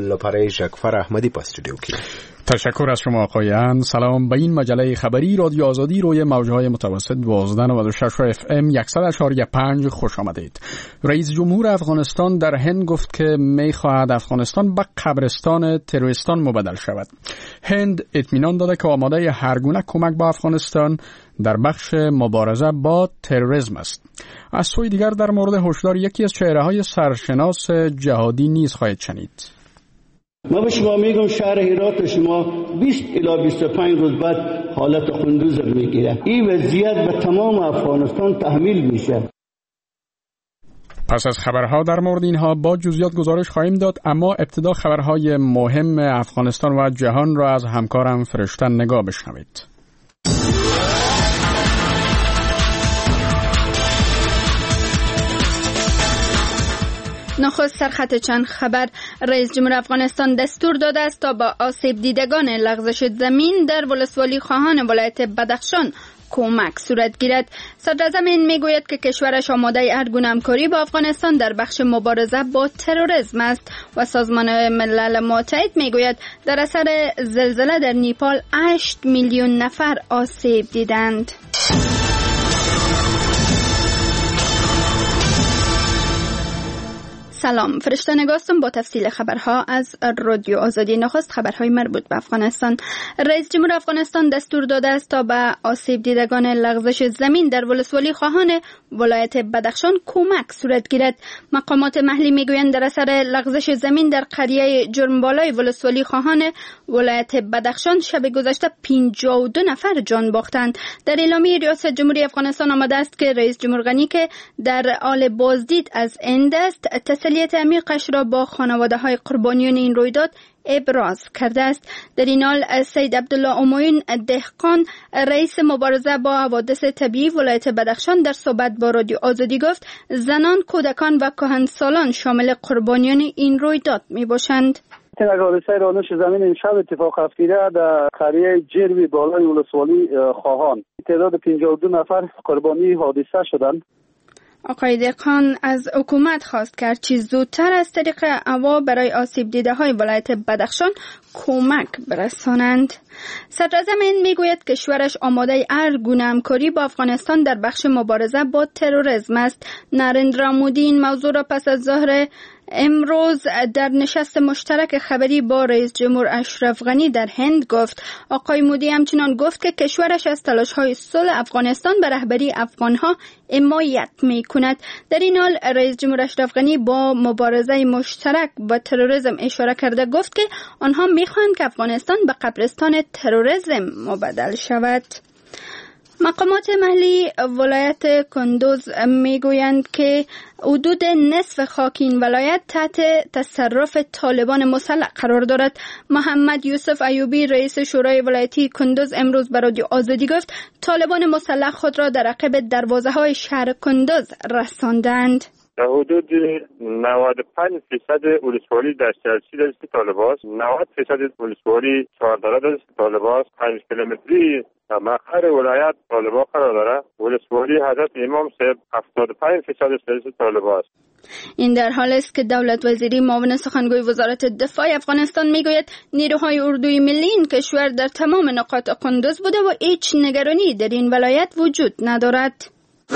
الله پرهیز شکفر احمدی په استودیو کې. تشکر از شما آقایان. سلام. به این مجله خبری رادیو آزادی روی موجهای متوسط 1296 FM 100.5 خوش آمدید. رئیس جمهور افغانستان در هند گفت که می‌خواهد افغانستان به قبرستان تروریستان مبدل شود. هند اطمینان داده که آماده هر گونه کمک به افغانستان در بخش مبارزه با تروریسم است. از سوی دیگر در مورد هشدار یکی از چهره‌های سرشناس جهادی نیز خواهید شنید. ما به شما میگم شهر هرات شما 20 الی 25 روز بعد حالت خندوز میگیره. این وضعیت به تمام افغانستان تحمیل میشه. پس از خبرها در مورد اینها با جزئیات گزارش خواهیم داد، اما ابتدا خبرهای مهم افغانستان و جهان را از همکارم فرشته نگاه بشنوید. نخست سرخط چند خبر. رئیس جمهور افغانستان دستور داده است تا با آسیب دیدگان لغزش زمین در ولسوالی خواهان ولایت بدخشان کمک صورت گیرد. صدر زمین میگوید که کشورش آماده هر گونه همکاری با افغانستان در بخش مبارزه با تروریسم است و سازمان ملل متحد میگوید در اثر زلزله در نیپال 8 میلیون نفر آسیب دیدند. سلام، فرشته نگاستم با تفصیل خبرها از رادیو آزادی. نخست خبرهای مربوط به افغانستان. رئیس جمهور افغانستان دستور داده است تا به آسیب دیدگان لغزش زمین در ولسوالی خواهان ولایت بدخشان کمک صورت گیرد. مقامات محلی میگویند در اثر لغزش زمین در قریه جرمبالای ولسوالی خواهان ولایت بدخشان شب گذشته 52 نفر جان باختند. در اعلامیه ریاست جمهوری افغانستان آمده است که رئیس جمهور غنی که در حال بازدید از هند است تسلیت عمیقش را با خانواده‌های قربانیان این رویداد ابراز کرده است. در این حال سید عبدالله اموین دهقان رئیس مبارزه با حوادث طبیعی ولایت بدخشان در صحبت با رادیو آزادی گفت زنان، کودکان و کهنسالان شامل قربانیان این رویداد می باشند. حادثه رانش زمین امشب اتفاق افتاده در قریه جرمی بالای ولسوالی خواهان. تعداد 52 نفر قربانی حادثه شدند. آقای دهقان از حکومت خواست که هرچی زودتر از طریق هوا برای آسیب دیده های ولایت بدخشان کمک برسانند. صدر زمین میگوید کشورش آماده هر گونه همکاری با افغانستان در بخش مبارزه با تروریسم است. نریندرا مودی این موضوع را پس از ظهر امروز در نشست مشترک خبری با رئیس جمهور اشرف غنی در هند گفت. آقای مودی همچنان گفت که کشورش از تلاش‌های صلح افغانستان به رهبری افغان‌ها حمایت می‌کند. در این حال رئیس جمهور اشرف غنی با مبارزه مشترک با تروریسم اشاره کرده گفت که آنها می‌خواهند که افغانستان به قبرستان تروریسم مبدل شود. مقامات محلی ولایت کندوز میگویند که حدود نصف خاک این ولایت تحت تصرف طالبان مسلح قرار دارد. محمد یوسف ایوبی رئیس شورای ولایتی کندوز امروز به رادیو آزادی گفت طالبان مسلح خود را در عقب دروازه‌های شهر کندوز رساندند. در حدود 95% ولسوالی دسترسی دست طالبان است. 90% ولسوالی چهاردره دست طالبان است. 5 کیلومتری در مقر ولایت طالبان قرار دارد. ولسوالی حضرت امام صاحب 75% دست طالبان است. این در حال است که دولت وزیری معاون سخنگوی وزارت دفاع افغانستان میگوید نیروهای اردوی ملی این کشور در تمام نقاط قندوز بوده و هیچ نگرانی در این ولایت وجود ندارد.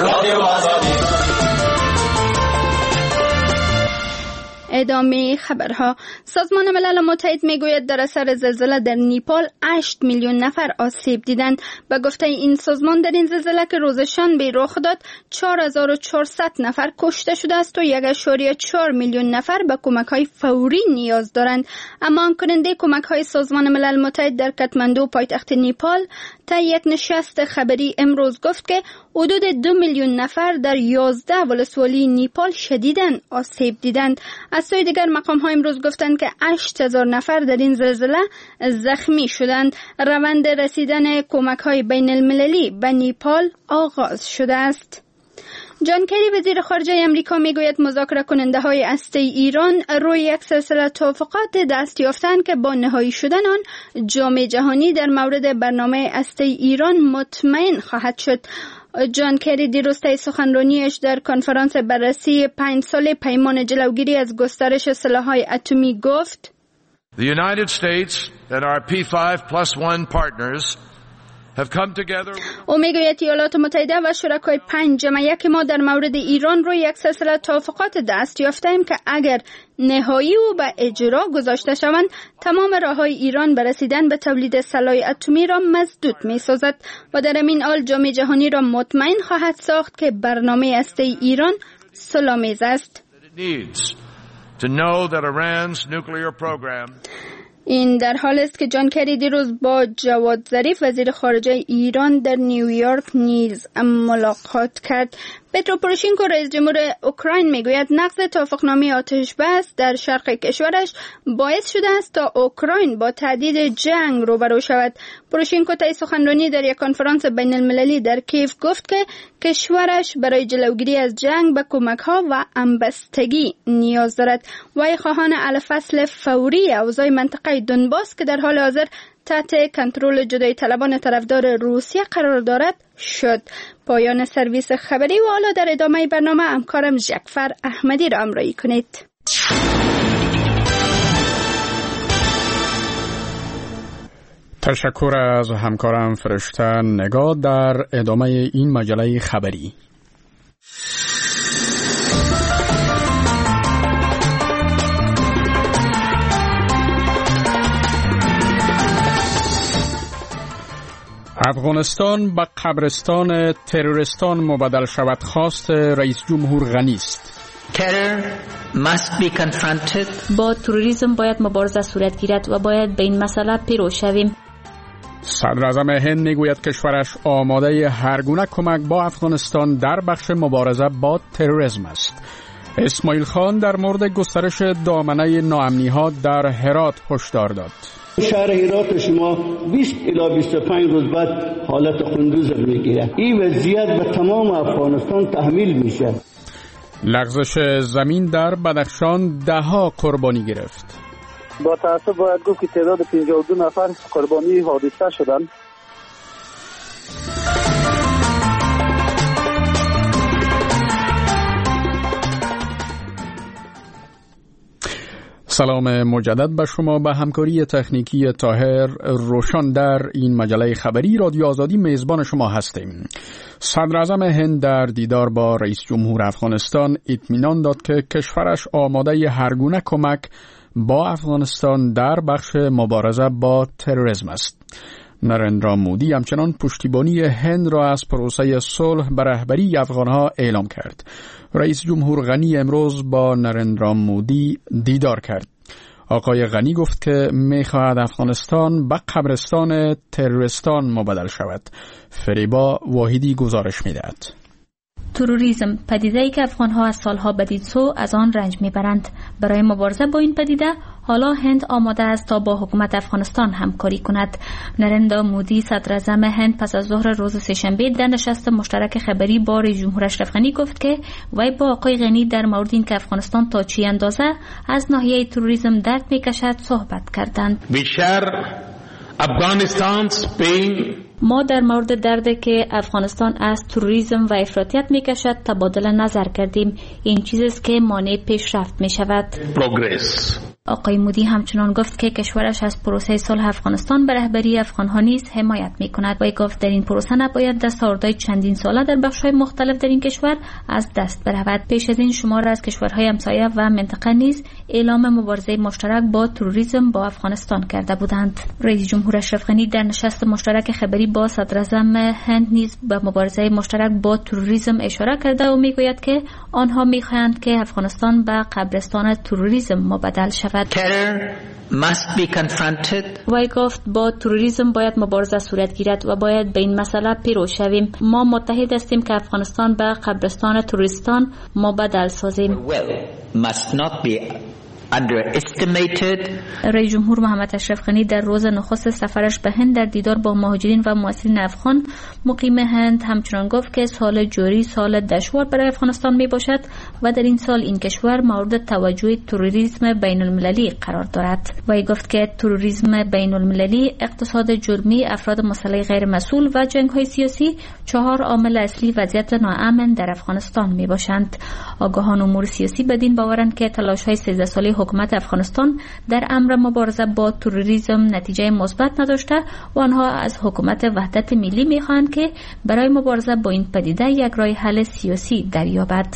ادامه خبرها. سازمان ملل متحد میگوید در اثر زلزله در نیپال 8 میلیون نفر آسیب دیدند. به گفته این سازمان در این زلزله که روز شنبه رخ داد 4400 نفر کشته شده است و 1.4 میلیون نفر به کمک‌های فوری نیاز دارند. اما آنکننده کمک‌های سازمان ملل متحد در کاتماندو پایتخت نیپال تا یک نشست خبری امروز گفت که حدود 2 میلیون نفر در 11 ولسوالی نیپال شدیداً آسیب دیدند. از سوی دیگر مقام‌ها امروز گفتند که 8000 نفر در این زلزله زخمی شدند. روند رسیدن کمک‌های بین المللی به نیپال آغاز شده است. جان کری وزیر خارجه امریکا میگوید مذاکره کننده های هسته ایران روی یک سلسله توافقات دست یافتند که با نهایی شدن آن جامعه جهانی در مورد برنامه هسته ایران مطمئن خواهد شد. جان کری دیروز طی سخنرانیش در کنفرانس بررسی 5 ساله پیمان جلوگیری از گسترش سلاح‌های اتمی گفت The United States and our P5+1 partners have come together. او میگوید ایالات متحده و شرکای 5+1 ما در مورد ایران روی یک سلسله توافقات دست یافته‌ایم که اگر نهایی و به اجرا گذاشته شوند تمام راه‌های ایران به رسیدن به تولید سلاح اتمی را مسدود می‌سازد و در این حال جامعه جهانی را مطمئن خواهد ساخت که برنامه هسته‌ای ایران صلح‌آمیز است. این در حال است که جان کری دیروز با جواد ظریف وزیر خارجه ایران در نیویورک نیز ملاقات کرد. پترو پوروشینکو رئیس جمهور اوکراین میگوید نقض توافقنامه آتش بس در شرق کشورش باعث شده است تا اوکراین با تهدید جنگ روبرو شود. پوروشینکو طی سخنرانی در یک کنفرانس بین المللی در کیف گفت که کشورش برای جلوگیری از جنگ به کمک‌ها و همبستگی نیاز دارد. وی خواهان الفصل فوری اوضاع منطقه دونباس که در حال حاضر تحت کنترل جدایی طلبان طرفدار روسیه قرار دارد شد. پایان سرویس خبری و حالا در ادامه برنامه همکارم جعفر احمدی را همراهی کنید. تشکر از همکارم فرشته نگاه در ادامه این مجله خبری. افغانستان به قبرستان تروریستان مبادل شود خواست رئیس جمهور غنی است. با تروریسم باید مبارزه صورت گیرد و باید به این مسئله پیرو شویم. صدر اعظم هند میگوید کشورش آماده هر گونه کمک با افغانستان در بخش مبارزه با تروریسم است. اسماعیل خان در مورد گسترش دامنه ناامنی‌ها در هرات هشدار داد. شهر هرات شما 20 الی 25 روز بعد حالت خندوز میگیره. این وضعیت به تمام افغانستان تحمیل میشه. لغزش زمین در بدخشان 10 قربانی گرفت. با تأسف باید گفت که تعداد 52 نفر قربانی حادثه شدند. سلام مجدد به شما. به همکاری تکنیکی طاهر روشن در این مجله خبری رادیو آزادی میزبان شما هستیم. صدر اعظم هند در دیدار با رئیس جمهور افغانستان اطمینان داد که کشورش آماده هر گونه کمک با افغانستان در بخش مبارزه با تروریسم است. نرندرا مودی همچنان پشتیبانی هند را از پروسه صلح به رهبری افغانها اعلام کرد. رئیس جمهور غنی امروز با نرندرا مودی دیدار کرد. آقای غنی گفت که می‌خواهد افغانستان به قبرستان تروریستان مبادل شود. فریبا واحدی گزارش می‌دهد. تروریسم پدیده‌ای که افغان‌ها از سالها بدیدسو از آن رنج می‌برند. برای مبارزه با این پدیده حالا هند آماده است تا با حکومت افغانستان همکاری کند. نرندرا مودی صدر اعظم هند پس از ظهر روز سه‌شنبه در نشست مشترک خبری با رئیس جمهور اشرف غنی گفت که وی با آقای غنی در مورد اینکه افغانستان تا چه اندازه از ناحیه تروریسم درد می‌کشد صحبت کردند. ما در مورد دردی که افغانستان از تروریسم و افراطیت میکشد تبادل نظر کردیم. این چیزی است که مانع پیشرفت می شود. آقای مودی همچنان گفت که کشورش از پروسه صلح افغانستان به رهبری افغانها نیز حمایت می کند و گفت در این پروسه نباید دستاوردهای چندین ساله در بخش‌های مختلف در این کشور از دست برود. پیش از این شمار از کشورهای همسایه و منطقه نیز اعلام مبارزه مشترک با تروریسم با افغانستان کرده بودند. رئیس جمهور اشرف غنی در نشست مشترک خبری با صدر اعظم هند نیز به مبارزه مشترک با تروریسم اشاره کرده و میگوید که آنها میخواهند که افغانستان به قبرستان تروریسم مبادل شود. وی گفت با تروریسم باید مبارزه صورت گیرد و باید به این مسئله پیرو شویم. ما متحد هستیم که افغانستان به قبرستان تروریستان مبادل سازیم. رئیس جمهور محمد اشرف غنی در روز نخست سفرش به هند در دیدار با مهاجرین و مهاجرین افغان مقیم هند همچنان گفت که سال جاری سال دشوار برای افغانستان می باشد و در این سال این کشور مورد توجه تروریسم بین المللی قرار دارد. و گفت که تروریسم بین المللی، اقتصاد جرمی، افراد مسلح غیر مسئول و جنگ های سیاسی 4 عامل اصلی وضعیت ناامن در افغانستان می باشند. آگاهان امور سیاسی بدین باورند که تلاش های 13 ساله حکومت افغانستان در امر مبارزه با تروریسم نتیجه مثبت نداشته و آنها از حکومت وحدت ملی می‌خواهند که برای مبارزه با این پدیده یک راه حل سیاسی دریابد.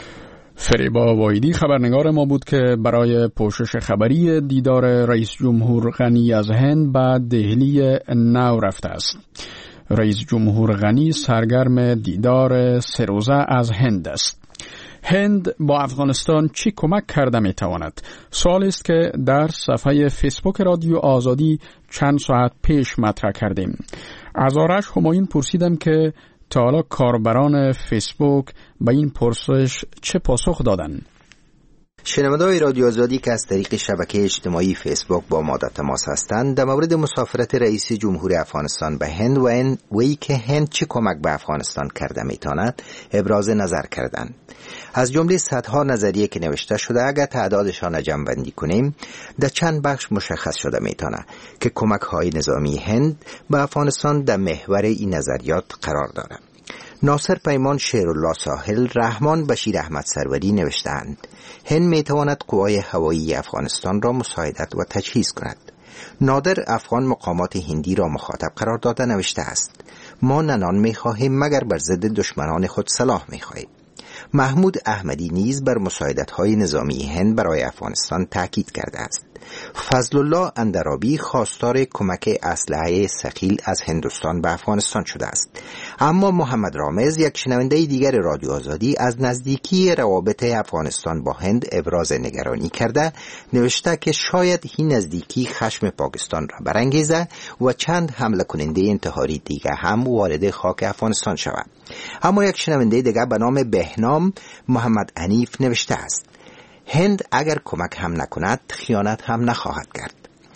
فریبا وایدی خبرنگار ما بود که برای پوشش خبری دیدار رئیس جمهور غنی از هند به دهلی نو رفته است. رئیس جمهور غنی سرگرم دیدار 3 روزه از هند است. هند با افغانستان چی کمک کرده می تواند؟ سوال است که در صفحه فیسبوک رادیو آزادی چند ساعت پیش مطرح کردیم. از آرش همایون پرسیدم که تا حالا کاربران فیسبوک به این پرسش چه پاسخ دادند؟ شنونده‌های رادیو آزادی که از طریق شبکه اجتماعی فیسبوک با ما در تماس هستند در مورد مسافرت رئیس جمهور افغانستان به هند و ای که هند چه کمک به افغانستان کرده میتواند ابراز نظر کردند. از جمله صدها نظریه که نوشته شده اگر تعدادشان جمع‌بندی کنیم در چند بخش مشخص شده میتونه که کمک‌های نظامی هند به افغانستان در محور این نظریات قرار دارد. ناصر پیمان، شیرالله ساحل، رحمان بشیر احمد سروری نوشتند هند میتواند قوای هوایی افغانستان را مساعدت و تجهیز کند. نادر افغان مقامات هندی را مخاطب قرار داده نوشته است ما ننان میخواهیم مگر بر ضد دشمنان خود سلاح میخواهیم. محمود احمدی نیز بر مساعدت‌های نظامی هند برای افغانستان تاکید کرده است. فضل الله اندرابی خواستار کمک اسلحه ثقیل از هندوستان به افغانستان شده است. اما محمد رامز، یک شنونده دیگر رادیو آزادی، از نزدیکی روابط افغانستان با هند ابراز نگرانی کرده نوشته که شاید این نزدیکی خشم پاکستان را برانگیزد و چند حمله کننده انتحاری دیگر هم وارد خاک افغانستان شود. اما یک شنونده دیگر به نام بهنام محمد حنیف نوشته است هند اگر کمک هم نکند خیانت هم نخواهد کرد.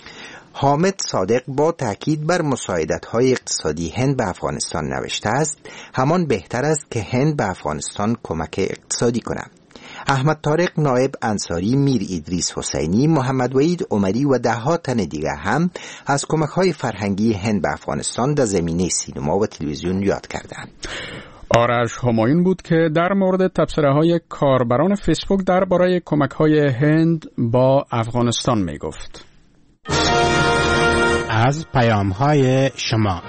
حامد صادق با تاکید بر مساعدت‌های اقتصادی هند به افغانستان نوشته است همان بهتر است که هند به افغانستان کمک اقتصادی کند. احمد طارق نایب انصاری، میر ادریس حسینی، محمد وحید عمری و ده‌ها تن دیگر هم از کمک‌های فرهنگی هند به افغانستان در زمینه سینما و تلویزیون یاد کردند. آرش همایون بود که در مورد تبصره‌های کاربران فیسبوک درباره کمک‌های هند با افغانستان می‌گفت. از پیام‌های شما.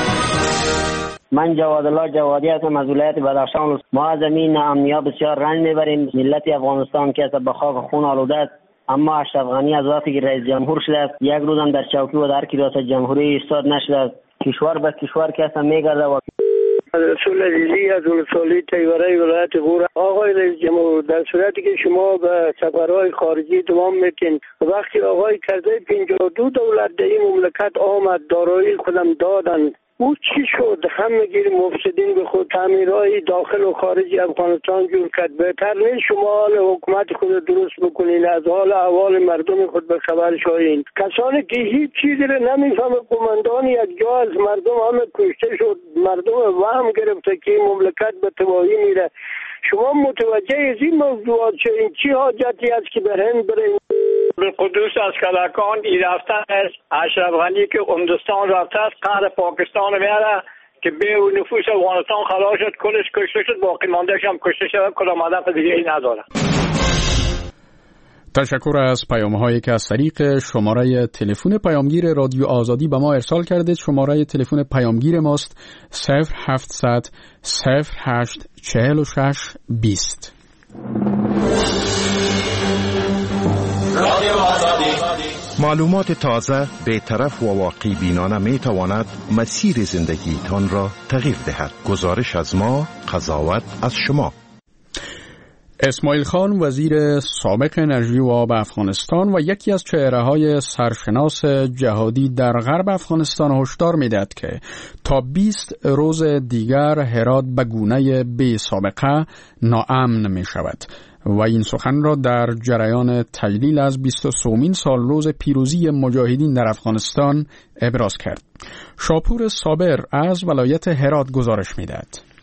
من جوادالله جوادی هستم از ولایت بدخشان. ما از زمین امنیا بسیار رنج میبریم. ملت افغانستان که به خاک خون آلوده است، اما اشرف غنی از وقتی که رئیس جمهور شده است یک روزم در چوکی و در ریاست جمهوری ایستاد نشده است. کشور به کشور که اصلا میگرده و رسول عزیزی از ولسوالی تیوره ولایت غور. آقای رئیس جمهور، در صورتی که شما به سفرهای خارجی دوام میتین، وقتی آقای کرده 52 دولت در این مملکت آمد دارایی خودم دادن، او چی شد؟ همه گیر مفسدین به خود تعمیرهای داخل و خارج افغانستان جور کرد. بهتر نیست شما حال حکومت خود درست بکنین، از حال احوال مردم خود به خبر شوین. کسانی که هیچ چیزی رو نمیفهمه، قماندان یک جا از مردم همه کشته شد، مردم وهم گرفته که این مملکت به تباهی میره. شما متوجه از این موضوعات شدین؟ چی حاجتی است که به هند برین؟ به قدوس از کلکان ای رفتن است. اشرف غنی که هندوستان رفته است، قهر پاکستان میاره که به نفوس افغانستان خلاص شد، کلش کشته شد، باقی ماندهش هم کشته شد، کدام هدف دیگه ای نداره. تشکر از پیام‌هایی که از طریق شماره تلفن پیامگیر رادیو آزادی به ما ارسال کردید. شماره تلفن پیامگیر ماست 0700 08 46 20. معلومات تازه، بی‌طرف و واقعی بینانه می تواند مسیر زندگیتان را تغییر دهد. گزارش از ما، قضاوت از شما. اسماعیل خان، وزیر سابق انرژی و آب افغانستان و یکی از چهره‌های سرشناس جهادی در غرب افغانستان هشدار می‌دهد که تا 20 روز دیگر هرات به گونه بی سابقه ناامن می‌شود و این سخن را در جریان تجلیل از 23مین سالروز پیروزی مجاهدین در افغانستان ابراز کرد. شاپور صابر از ولایت هرات گزارش می‌دهد.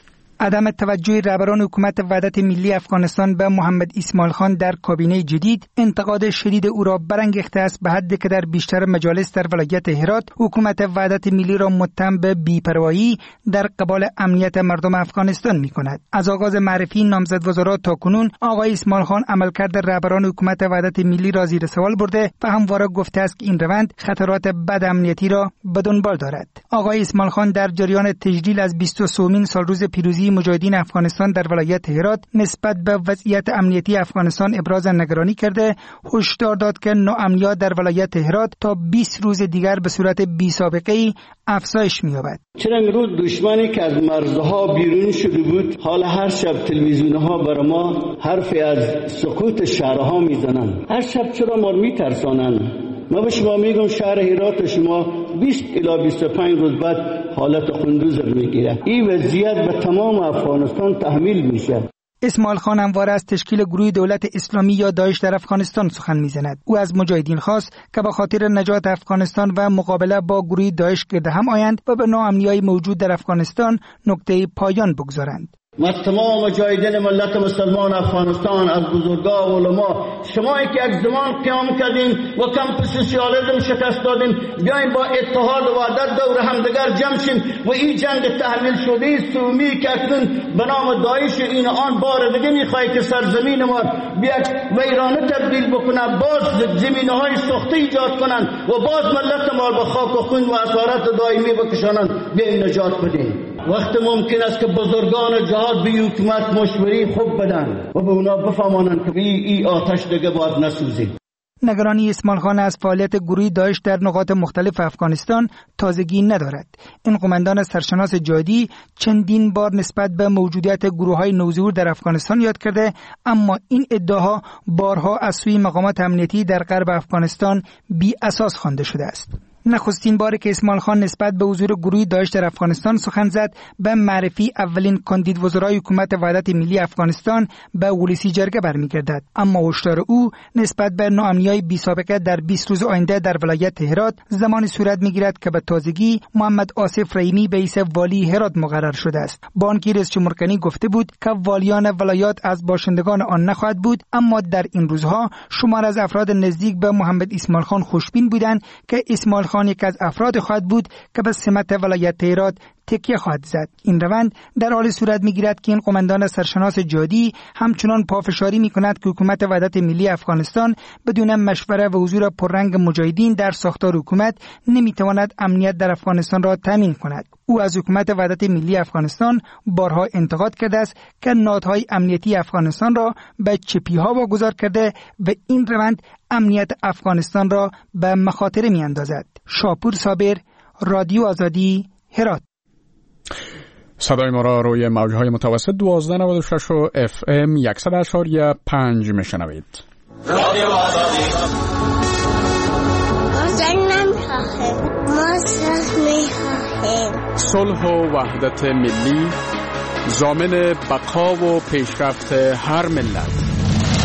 عدم توجه رهبران حکومت وحدت ملی افغانستان به محمد اسماعیل خان در کابینه جدید انتقاد شدید او را برانگیخته است، به حدی که در بیشتر مجالس در ولایت هرات حکومت وحدت ملی را متهم به بی‌پروایی در قبال امنیت مردم افغانستان می‌کند. از آغاز معرفی نامزد وزرا تا کنون آقای اسماعیل خان عملکرد رهبران حکومت وحدت ملی را زیر سوال برده و همواره گفته است که این روند خطرات بد امنیتی را به دنبال دارد. آقای اسماعیل خان در جریان تجلیل از 23مین سال روز پیروزی مجاهدین افغانستان در ولایت هرات نسبت به وضعیت امنیتی افغانستان ابراز نگرانی کرده، هشدار داد که ناامنی‌ها در ولایت هرات تا 20 روز دیگر به صورت بی‌سابقه‌ای افزایش می‌یابد. چرا امروز دشمنی که از مرزها بیرون شده بود، حالا هر شب تلویزیون‌ها بر ما حرفی از سقوط شهرها میزنند. هر شب چرا ما میترسانند؟ ما به شما میگم شهر هرات شما 20 الی 25 روز بعد حالت قندوز میگیره. این وضعیت به تمام افغانستان تحمیل میشه. اسماعیل خان همواره از تشکیل گروه دولت اسلامی یا داعش در افغانستان سخن میزند. او از مجاهدین خواست که به خاطر نجات افغانستان و مقابله با گروه داعش گرد هم آیند و به ناامنی‌های موجود در افغانستان نقطه پایان بگذارند. ما تمام مجاهدین ملت مسلمان افغانستان، از بزرگان و علما، شمایی که یک زمان قیام کردین و کمپ سوسیالیسم شکست دادین، بیاین با اتحاد و وحدت دور همدیگر جمع شیم و این جنگ تحمیل شده سومی که اکنون به نام داعش این آن بار دیگه میخواد که سرزمین ما بیاد ویرانه تبدیل بکنه، باز زمینهای سختی ایجاد کنن و باز ملت ما به خاک و خون و اسارت دائمی بکشانن. بیاین نجات بدین. وقت ممکن است که بزرگان جهاد به حکومت مشوری خوب بدن و به اونا بفهمانند که این آتش دیگه باید نسوزه. نگرانی اسماعیل خان از فعالیت گروه داعش در نقاط مختلف افغانستان تازگی ندارد. این قماندان سرشناس جهادی چندین بار نسبت به موجودیت گروه‌های نوظهور در افغانستان یاد کرده، اما این ادعاها بارها از سوی مقامات امنیتی در غرب افغانستان بی اساس خوانده شده است. نخستین باری که اسماعیل خان نسبت به حضور گروه داعش در افغانستان سخن زد به معرفی اولین کاندید وزرای حکومت وحدت ملی افغانستان به ولسی جرگه برمیگردد، اما هشدار او نسبت به ناامنی‌های بی‌سابقه در 20 روز آینده در ولایت هرات زمانی صورت می‌گیرد که به تازگی محمد آصف رحیمی به حیث والی هرات مقرر شده است. با آنکه رئیس جمهور کنی گفته بود که والیان ولایات از باشندگان آن نخواهد بود، اما در این روزها شمار از افراد نزدیک به محمد اسماعیل خان خوشبین بودند که اسماعیل خان یک از افراد خواهد بود که به سمت ولایت هرات تکیه خواهد زد. این روند در حال صورت میگیرد که این قماندان سرشناس جهادی همچنان پافشاری میکند که حکومت وحدت ملی افغانستان بدون مشوره و حضور پررنگ مجاهدین در ساختار حکومت نمیتواند امنیت در افغانستان را تامین کند. او از حکومت وحدت ملی افغانستان بارها انتقاد کرده است که نهادهای امنیتی افغانستان را به چپی‌ها واگذار کرده و این روند امنیت افغانستان را به مخاطره میاندازد. شاپور صابر، رادیو آزادی، هرات. صدای ما را روی موجهای متوسط 1296 و FM 100.5 میشنوید. رادیو آزادی. ما صلح و وحدت ملی ضامن بقا و پیشرفت هر ملت.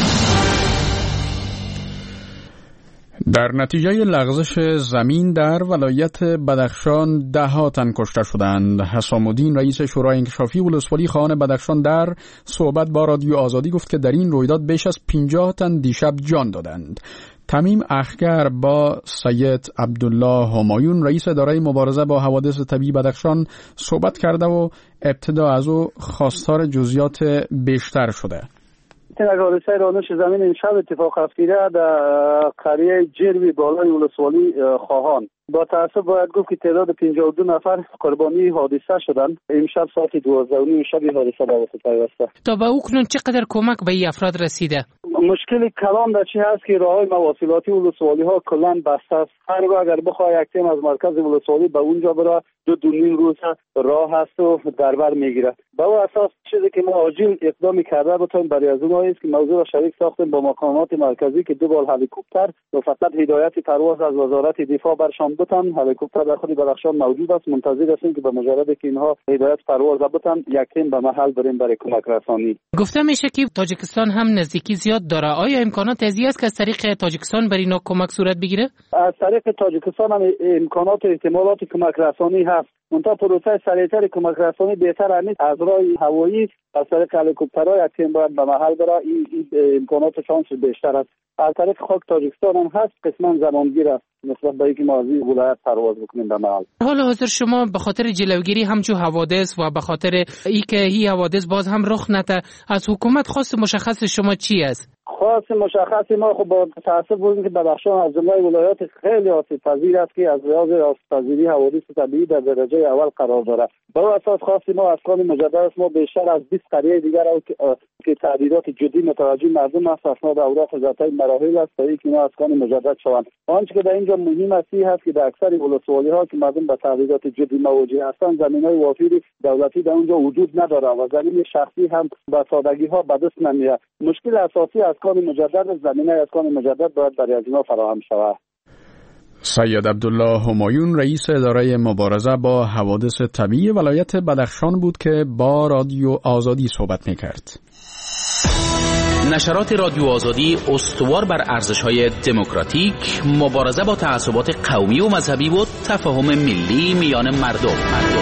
در نتیجه لغزش زمین در ولایت بدخشان 10 تن کشته شدند. حسام الدین رئیس شورای انکشافی ولسوالی خواهان بدخشان در صحبت با رادیو آزادی گفت که در این رویداد بیش از 50 تن دیشب جان دادند. تمیم اخگر با سید عبدالله همایون رئیس اداره مبارزه با حوادث طبیعی بدخشان صحبت کرده و ابتدا از او خواستار جزئیات بیشتر شده. حادثه رانش زمین این شب اتفاق افتیده در قریه جروی بالای ولسوالی خواهان. با تأسف باید گفت که تعداد 52 نفر قربانی حادثه شدند. امشب ساعت 12:30 شب حادثه به واسطه پیوسته. تا به اکنون چقدر کمک به این افراد رسیده؟ مشکل کلان در چی هست که راههای مواصلاتی ولسوالی ها کلا بسته است. هر اگر بخواد یک تیم از مرکز ولسوالی به اونجا بره 2.5 روز راه هست و در بر میگیره. به اون اساس چیزی که ما عاجل اقدامی کرده بودیم برای از اون است که موضوع را شریک ساختیم با مقامات مرکزی که 2 بار هلیکوپتر و فقط هدایت پرواز از وزارت دفاع برشان بتن. هلیکوپتر در خود بدخشان موجود است. منتظر هستیم که به مجرد که اینها هدایت پرواز بتن یک تیم به محل بریم برای کمک رسانی. گفته میشه که تاجیکستان هم نزدیکی زیاد داره. آیا امکانات ازی است که از طریق تاجیکستان بر اینا کمک صورت بگیره؟ از طریق تاجیکستان هم امکانات و احتمالات کمک رسانی هست. منتها پروسه سریعتر کمک رسانی بهتر همین از راه هوایی از طریق هلیکوپترها یک تیم باید به محل برای این امکاناتشان بیشتر است. از طریق خاک تاجیکستان هم هست، قسما زمانگیر است نسبت به اینکه ما از این ولایت پرواز بکنیم به محل. حالا حاضر شما به خاطر جلوگیری همچو حوادث و به خاطر اینکه این حوادث باز هم رخ نده از حکومت خواست مشخص شما چی است؟ خاص مشخص ما خب با تاسف بودیم که بدخشان از جمله ولایات خیلی آسیب پذیر است که از لحاظ آسیب پذیری حوادث طبیعی در درجه اول قرار دارد. با اساس خاص ما اسکان مجدد ما بیشتر از 20 قریه دیگر که تعدیلات جدی متوجه مردم است اسناد اوراق ذاتی مراحل است تا اینکه اینا اسکان مجدد شوند. آنچه که در اینجا مهم است که در اکثر ولسوالی ها که مردم به تعدیلات جدی مواجه هستند زمینهای وافری دولتی در اونجا وجود نداره و زمین شخصی هم به سادگی ها به دست نمیاد. مشکل اساسی اسکان مجدد زمینه اسکان مجدد باید برای از اینا فراهم شود. سید عبدالله همایون رئیس اداره مبارزه با حوادث طبیعی ولایت بدخشان بود که با رادیو آزادی صحبت میکرد. نشرات رادیو آزادی استوار بر ارزش‌های دموکراتیک، مبارزه با تعصبات قومی و مذهبی و تفاهم ملی میان مردم.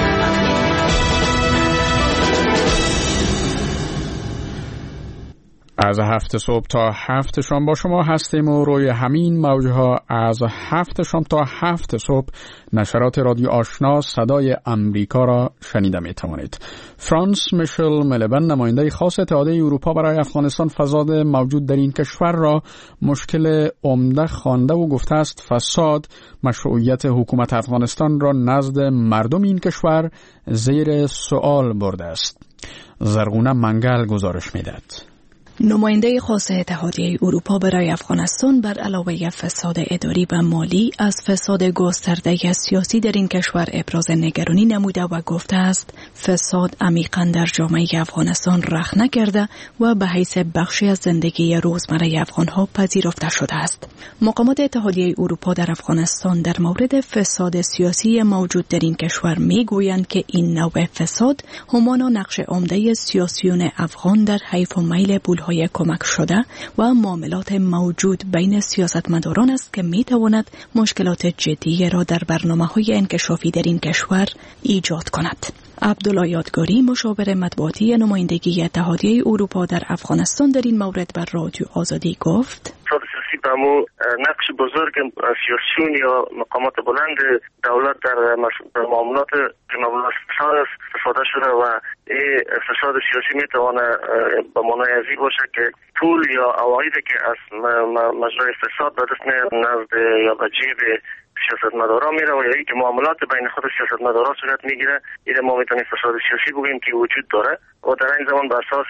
از 7 صبح تا 7 شام با شما هستیم و روی همین موجها از 7 شام تا 7 صبح نشرات رادیو آشنا صدای امریکا را شنیده می توانید. فرانس میشل ملبن نماینده خاص اتحادیه اروپا برای افغانستان فساد موجود در این کشور را مشکل عمده خوانده و گفته است فساد مشروعیت حکومت افغانستان را نزد مردم این کشور زیر سوال برده است. زرغونه منگل گزارش می‌دهد. نماینده خاص اتحادیه اروپا برای افغانستان بر علاوه فساد اداری و مالی از فساد گسترده سیاسی در این کشور ابراز نگرانی نموده و گفته است فساد عمیقاً در جامعه افغانستان رخ نکرده و به حیث بخشی از زندگی روزمره افغانها پذیرفته شده است. مقامات اتحادیه اروپا در افغانستان در مورد فساد سیاسی موجود در این کشور میگویند که این نوع فساد همانا نقش عمده سیاسیون افغان در حیف و میل های کمک شده و معاملات موجود بین سیاستمداران است که می تواند مشکلات جدی را در برنامه‌های انکشافی در این کشور ایجاد کند. عبدالله یادگاری مشاور مطبوعاتی نمایندگی اتحادیه اروپا در افغانستان در این مورد بر رادیو آزادی گفت: بمو نقش بزرگ سیاسیون یا مقامات بلند دولت در معاملات فساد استفاده شده و این فساد سیاسی میتونه به معنای ازی باشه که پول یا عوایدی که از مجرای فساد به دست میاد نزد یا به جیب سیاستمدارا میره و یا اینکه معاملات بین خود سیاستمدارا صورت میگیره، این ما میتونیم فساد سیاسی بگوییم که وجود داره و در این زمان به اساس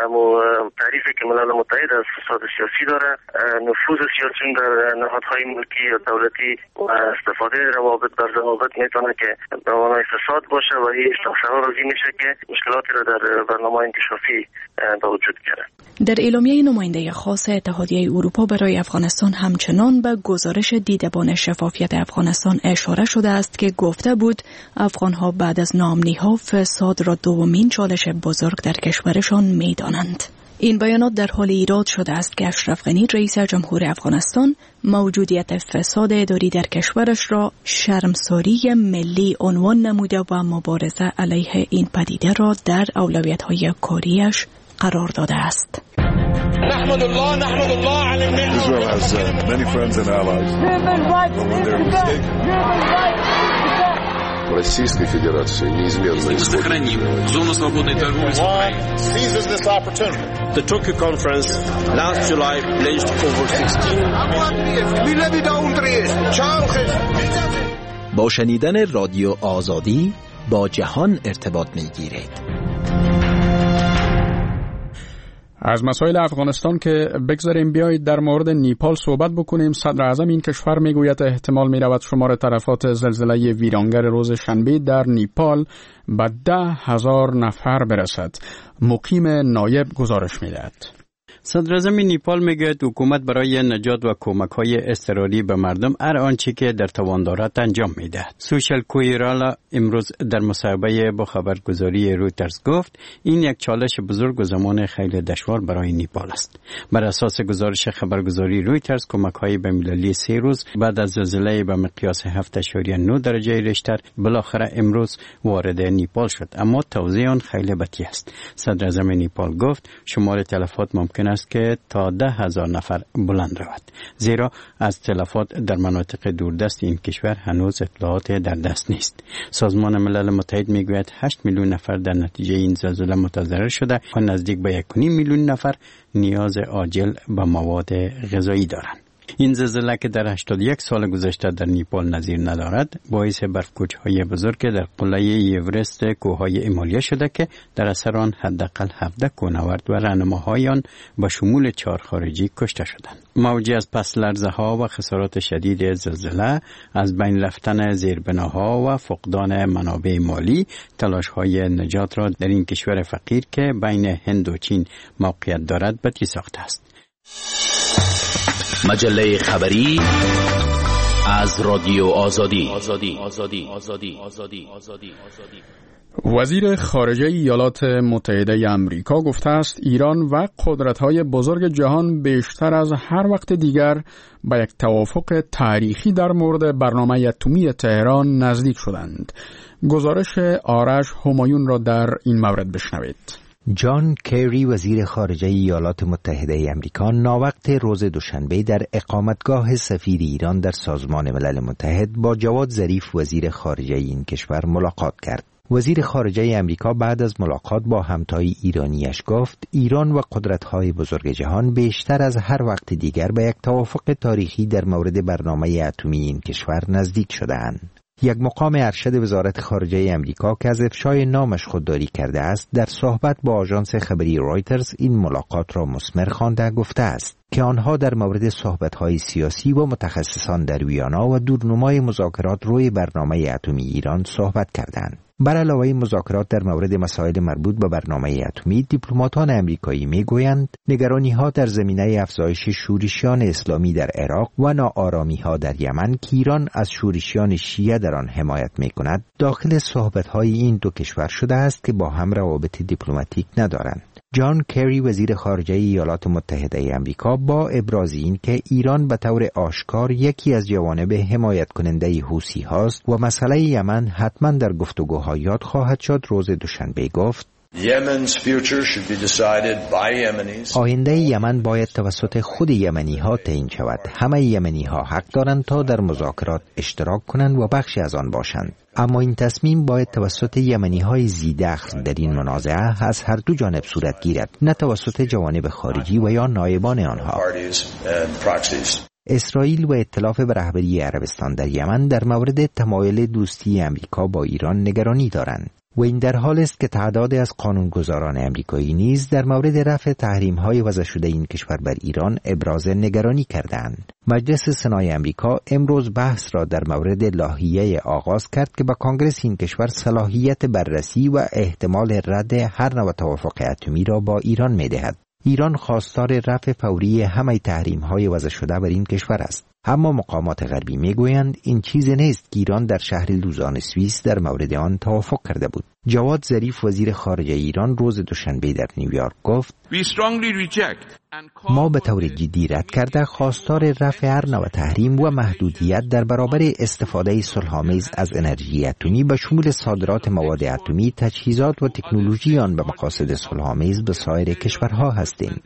تعریفی که ملل متحد از فساد سیاسی داره، نفوذ سیاسیون در نهادهای ملکی یا دولتی و استفاده روابط بر ضوابط میتونه که به معنای فساد باشه و این اشتغال راضی میشه که مشکلاتی رو در برنامه انکشافی به وجود بیاره. در اعلامیه نماینده خاص اتحادیه اروپا برای افغانستان همچنان به گزارش دیدبان شفافیت افغانستان اشاره شده است که گفته بود افغانها بعد از ناامنی‌ها فساد را دومین چالش بزرگ در کشورشان می‌دانند. این بیانات در حال ایراد شده است که اشرف غنی رئیس جمهور افغانستان موجودیت فساد اداری در کشورش را شرمساری ملی عنوان نموده و مبارزه علیه این پدیده را در اولویت‌های کاریش قرار داده است. نحمد الله على النعمة. Israel has many friends and allies. When they're mistaken. Российской Федерации неизменно сохраним зону свободной торговли с Украиной. Seizes this opportunity. The Tokyo conference last July pledged over 16 با شنیدن رادیو آزادی با جهان ارتباط می‌گیرید. از مسائل افغانستان که بگذاریم بیایید در مورد نیپال صحبت بکنیم. صدر اعظم این کشور میگوید احتمال میرود شمار تلفات زلزله ویرانگر روز شنبه در نیپال به 10,000 نفر برسد. مقیم نایب گزارش میدهد. صدراعظم نیپال میگوید حکومت برای نجات و کمک‌های اضطراری به مردم هر آنچه که در توان دارد انجام می‌دهد. سوشل کویرالا امروز در مصاحبه با خبرگزاری رویترز گفت این یک چالش بزرگ و زمان خیلی دشوار برای نیپال است. بر اساس گزارش خبرگزاری رویترز کمک‌های بین‌المللی 3 روز بعد از زلزله به مقیاس 7.9 درجه ریشتر بالاخره امروز وارد نیپال شد، اما توزیع آن خیلی بطی است. صدراعظم نیپال گفت شمار تلفات ممکن است که تا 10,000 نفر بلند رود، زیرا از تلفات در مناطق دوردست این کشور هنوز اطلاعات در دست نیست. سازمان ملل متحد میگوید 8 میلیون نفر در نتیجه این زلزله متضرر شده و نزدیک به 1.5 میلیون نفر نیاز عاجل به مواد غذایی دارند. این زلزله که در 81 سال گذشته در نیپال نظیر ندارد باعث برف‌کوچ‌های بزرگ در قله ایورست کوههای هیمالیا شده که در اثر آن حداقل 17 کوهنورد و راهنماهای آن با شمول 4 خارجی کشته شدند. موجی از پس لرزه‌ها و خسارات شدید زلزله، از بین رفتن زیربناها و فقدان منابع مالی تلاش‌های نجات را در این کشور فقیر که بین هند و چین موقعیت دارد بطی ساخته است. مجله خبری از رادیو آزادی. وزیر خارجه ایالات متحده آمریکا گفته است ایران و قدرت‌های بزرگ جهان بیشتر از هر وقت دیگر به یک توافق تاریخی در مورد برنامه اتمی تهران نزدیک شدند. گزارش آرش همایون را در این مورد بشنوید. جان کری وزیر خارجه ایالات متحده آمریکا ناوقت روز دوشنبه در اقامتگاه سفیر ایران در سازمان ملل متحد با جواد ظریف وزیر خارجه این کشور ملاقات کرد. وزیر خارجه آمریکا بعد از ملاقات با همتای ایرانیش گفت ایران و قدرت‌های بزرگ جهان بیشتر از هر وقت دیگر به یک توافق تاریخی در مورد برنامه اتمی این کشور نزدیک شده‌اند. یک مقام ارشد وزارت خارجه امریکا که از افشای نامش خودداری کرده است در صحبت با آژانس خبری رویترز این ملاقات را مثمر خوانده گفته است که آنها در مورد صحبت‌های سیاسی و متخصصان در ویانا و دورنمای مذاکرات روی برنامه اتمی ایران صحبت کردند. بر علاوه مذاکرات در مورد مسائل مربوط به برنامه اتمی، دیپلماتان آمریکایی میگویند نگرانی‌ها در زمینه افزایش شورشیان اسلامی در عراق و ناآرامی‌ها در یمن که ایران از شورشیان شیعه در آن حمایت می‌کند، داخل صحبت‌های این دو کشور شده است که با هم روابط دیپلماتیک ندارند. جان کری وزیر خارجه ایالات متحده آمریکا با ابراز این که ایران به طور آشکار یکی از جوانب حمایت کننده حوثی هاست و مسئله یمن حتما در گفتگوها یاد خواهد شد، روز دوشنبه گفت آینده یمن باید توسط خود یمنی ها تعیین شود. همه یمنی ها حق دارند تا در مذاکرات اشتراک کنند و بخشی از آن باشند، اما این تصمیم باید توسط یمنی های ذی‌دخل در این منازعه از هر دو جانب صورت گیرد، نه توسط جوانب خارجی و یا نایبان آنها. اسرائیل و ائتلاف به رهبری عربستان در یمن در مورد تمایل دوستی امریکا با ایران نگرانی دارند و این در حال است که تعدادی از قانونگذاران امریکایی نیز در مورد رفع تحریم‌های وضع شده این کشور بر ایران ابراز نگرانی کردند. مجلس سنای امریکا امروز بحث را در مورد لایحه‌ای آغاز کرد که به کانگرس این کشور صلاحیت بررسی و احتمال رد هر نوع توافق اتمی را با ایران می‌دهد. ایران خواستار رفع فوری همه تحریم‌های وضع شده بر این کشور است. اما مقامات غربی میگویند این چیزی نیست که ایران در شهر لوزان سوئیس در مورد آن توافق کرده بود. جواد ظریف وزیر خارجه ایران روز دوشنبه در نیویورک گفت ما به طور جدی رد کرده خواستار رفع هر نوع تحریم و محدودیت در برابر استفاده صلح‌آمیز از انرژی اتمی به شمول صادرات مواد اتمی، تجهیزات و تکنولوژی آن به مقاصد صلح‌آمیز به سایر کشورها هستیم.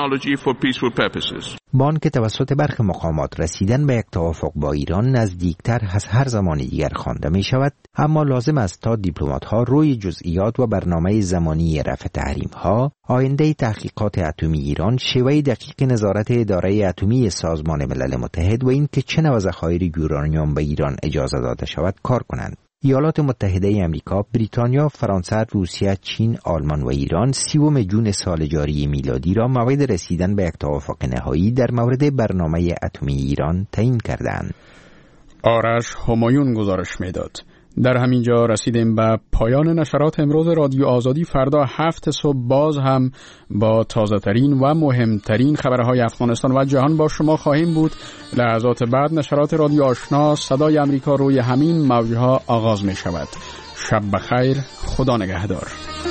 با آنکه توسط برخی مقامات رسیدن به یک توافق با ایران نزدیکتر از هر زمان دیگر خوانده می شود، اما لازم است تا دیپلمات‌ها روی جزئیات و برنامه زمانی رفع تحریم‌ها، آینده تحقیقات اتمی ایران، شیوه دقیق نظارت اداره اتمی سازمان ملل متحد و اینکه چه نوع ذخایر یورانیوم به ایران اجازه داده شود کار کنند. ایالات متحده آمریکا، بریتانیا، فرانسه، روسیه، چین، آلمان و ایران 30 جون سال جاری میلادی را موعد رسیدن به یک توافق نهایی در مورد برنامه اتمی ایران تعیین کردند. آرش همایون گزارش میداد. در همین جا رسیدیم به پایان نشرات امروز رادیو آزادی. فردا 7 صبح باز هم با تازه ترین و مهمترین خبرهای افغانستان و جهان با شما خواهیم بود. لحظات بعد نشرات رادیو آشنا صدای امریکا روی همین موجها آغاز می شود. شب بخیر، خدا نگهدار.